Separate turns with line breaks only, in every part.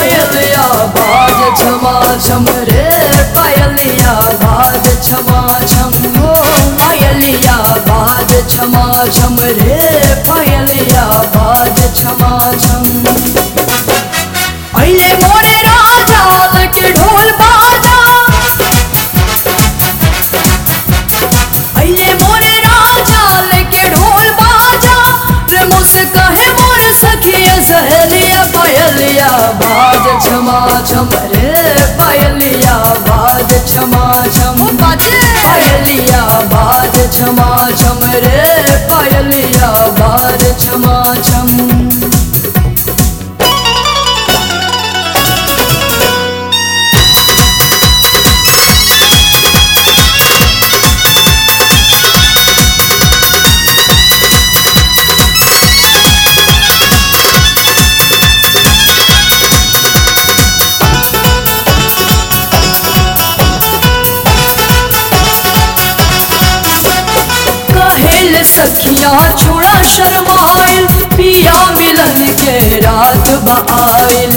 पायलिया बाज छमा छम रे पायलिया बाज छमा छम हो पायलिया बाज छमा छम रे पायलिया बाज छमा छम अइले मोरे राजा लेके ढोल बाजा अइले मोरे राजा लेके ढोल बाजा रे मुझसे कहे मोरे सखिया सहेलिया पायलिया बाज छमा छम रे पायलिया बाज छमा छम बाजे पायलिया बाज छमा छम रे पायलिया बाज छमा छम सखिया छोड़ा शर्माइल पिया मिलन के रात बआइल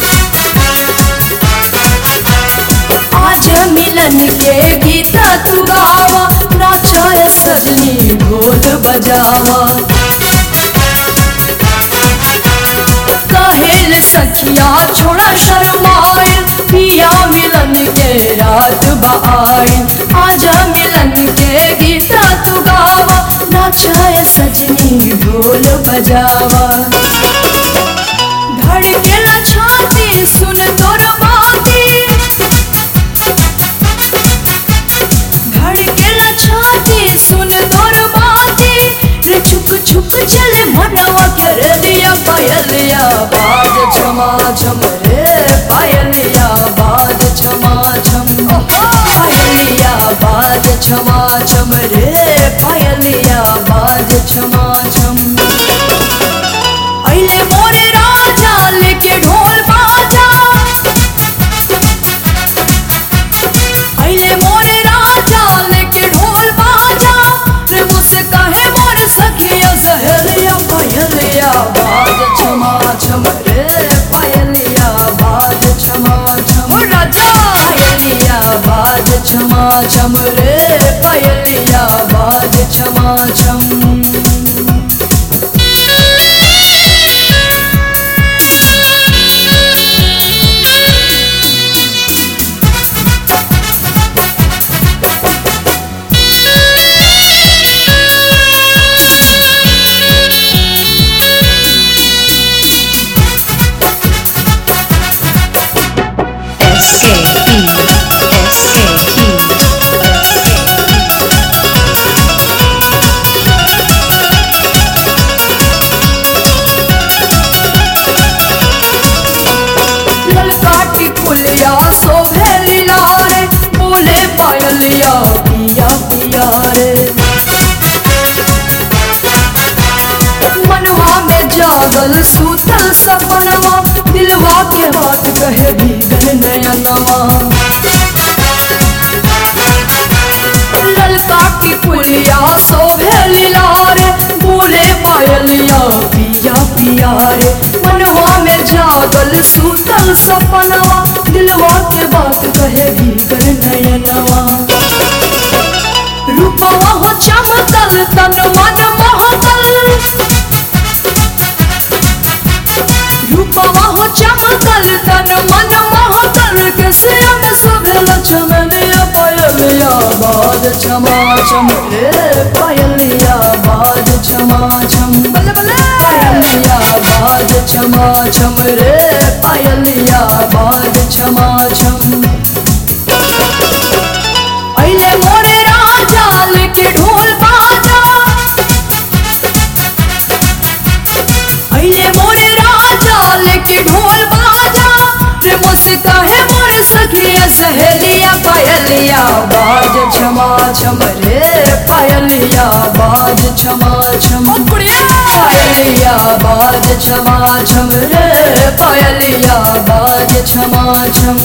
आज मिलन के गीता तू गावा नाचा सजनी ढोल बजावा कहेल सखिया छोड़ा शर्माइल पिया मिलन के रात बआइल आज मिलन के गीता तू गावा नाचाए सजनी ढोल बजावा धड़केला छाती सुन तोर बाती धड़केला छाती सुन तोर बाती रे छुप छुप चले मनवा के रे दिया पायलिया बाज छमा छम रे पायलिया बाज छमा छम पायलिया बाज छमा छम रे पायलिया बाज छमा छम अइले मोरे राजा लेके ढोल बाजा अइले मोरे राजा लेके ढोल बाजा रे मुझसे कहे मोरे सखिया सहेलिया पायलिया बाज छमा छम रे पायलिया बाज छमा छम राजा पायलिया बाज छमा छम रे पायलिया बाज छमा छम पिया पिया रे मनवा में जागल सूतल सपनवा दिलवा के बात कहे भीगल नयनवा ललका की पुलिया शोभे लीला रे बोले पायलिया पिया पिया रे मनवा में जागल सूतल सपनवा दिलवा के बात कहे भीगल नयनवा रूपवा हो चमकल तन मन महकल रूपवा हो चमकल तन मन महकल कैसे में सुभेल चमनिया पायलिया बाज छमा छम रे पायलिया बाज छमा छम पायलिया बाज छमा छम रे पायलिया बाज छमा छम अइले मोरे राजा लेके ढोल बाजा अइले मोरे राजा लेके ढोल बाजा रे मुझसे कहे मोरे सखिया सहेलिया पायलिया बाज छमा छम रे पायलिया बाज छमा छम पायलिया बाज छमा छम रे पायलिया बाज छमा छम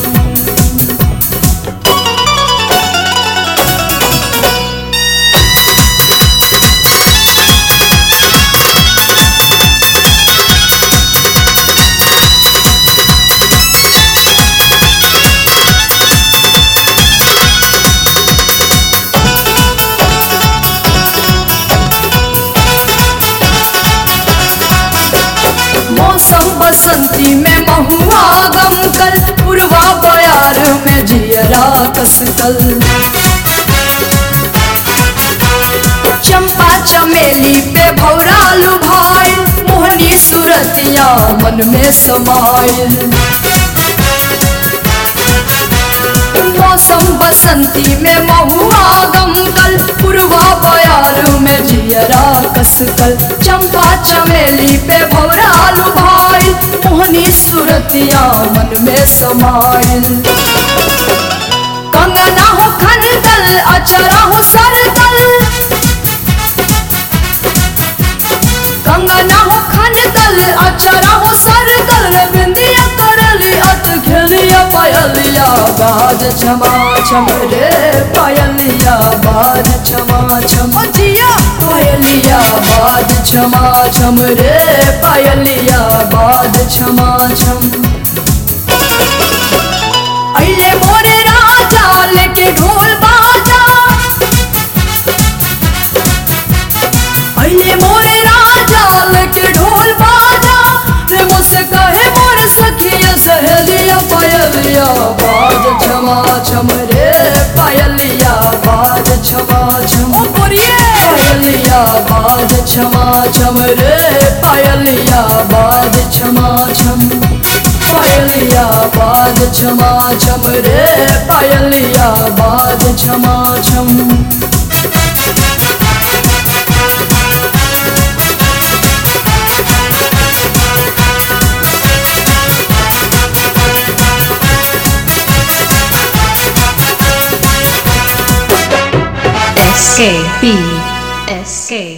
मौसम बसंती में महुआ गमकल, पूर्वा बयार में जियरा कसकल। चंपा चमेली पे भौरा लुभाइल, मोहनी सूरतिया मन में समाइल। मौसम बसंती में महुआ गमकल, पूर्वा बयार में जियरा कसकल। चंपा चमेली पे भौरा लुभाइल, मोहनी सूरतिया मन में समाइल। कंगना हो खनकल, अचरा हो सरकल, कंगना हो खनकल, अचरा हो सरकल। रे बिंदिया करली अत घेलिया, पायलिया बाज छमा छम रे, पायलिया बाज छमा छम। ओ जिया पायलिया बाज छमा छम रे, पायलिया बाज छमा छम। अइले मोरे राजा लेके ढोल बाजा, अइले मोरे राजा लेके ढोल बाजा। रे मुझसे कहे मोर सखिया सहेलिया, पायलिया बाज छमा छम रे, पायलिया बाज छमा छम। ओ बोरिए पायलिया बाज छमा छम रे, पायलिया बाज छमा छम। पायलिया बाज छमा छम रे, पायलिया बाज छमा छम।
SKB